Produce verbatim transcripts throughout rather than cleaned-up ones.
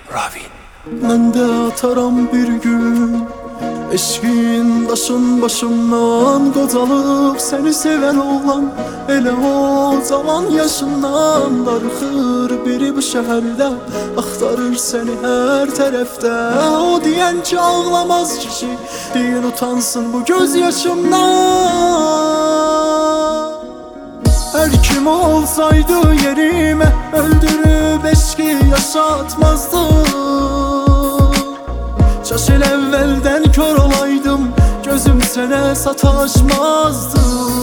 Ravin. Ben de ataram bir gün eşkin daşın başımdan qocalıp seni seven oğlan. Elə o zaman yaşından darıxır biri bu şehirde, axtarır seni her tərəfdə. O diyen ki ağlamaz kişi, deyin utansın bu göz yaşımdan. Her kim olsaydı yerime öldürüp eşki yaşatmazdı. Çaş el evvelden kör olaydım, gözüm sene sataşmazdı.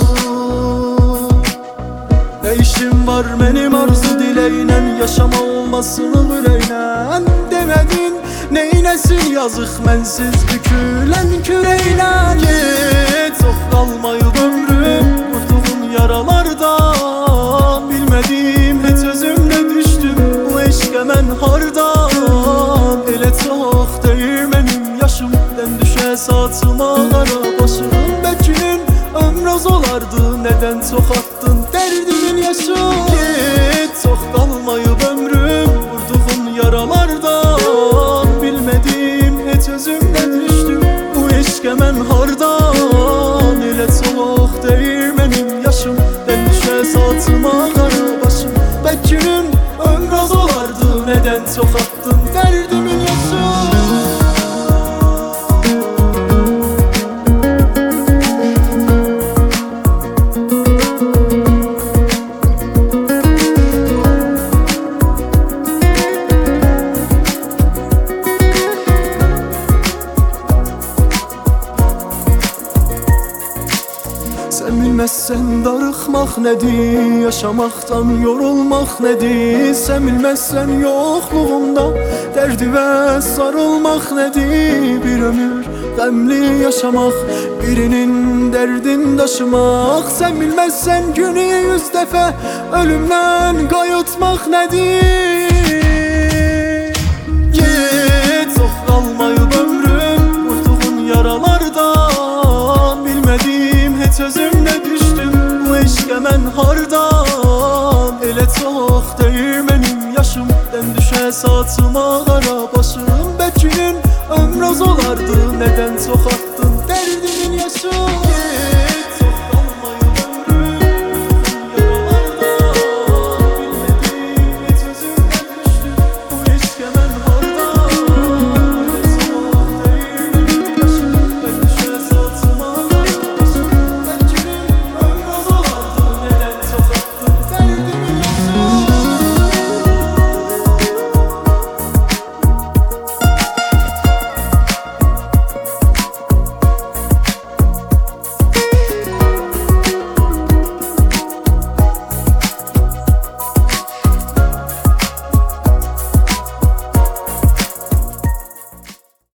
Ne işim var benim arzu dileynen, yaşama olmasını bileynen. Demedin neynesin yazık mensiz bükülen küreyle. Git çok kalmayıp ömrüm vurduğum yaralardan. Bilmediğim hiç özümle düştüm bu eşke men hardan. Ele çok değil benim yaşım, den düşe saçıma kara başım. Bekinin ömrüz olardı, neden çok attın derdimin yaşı. Git çok kalmayıp ömrüm vurduğun yaralardan. Bilmediğim hiç özümle düştüm bu eşke men hardan. Ele çok değil benim yaşım, den düşe saçıma kara başım. Bekinin ömrüz olardı, neden çok attın derdimin yaşı. Sen bilmezsen darıxmaq nedir, yaşamaktan yorulmak nedir. Sen bilmezsen yokluğumda derdi ve sarılmak nedir. Bir ömür qəmli yaşamak, birinin derdin taşımak. Sen bilmezsen günü yüz defa ölümden kayıtmak nedir. Git çok kalmayıp ömrüm vurduğun yaralardan. Bilmediğim hiç özümle düştüm bu eşke men hardan. Ele çok değil benim yaşım, den düşe saçıma kara başım. Bekinin ömrüz olardı, neden çok attın derdimin yaşı.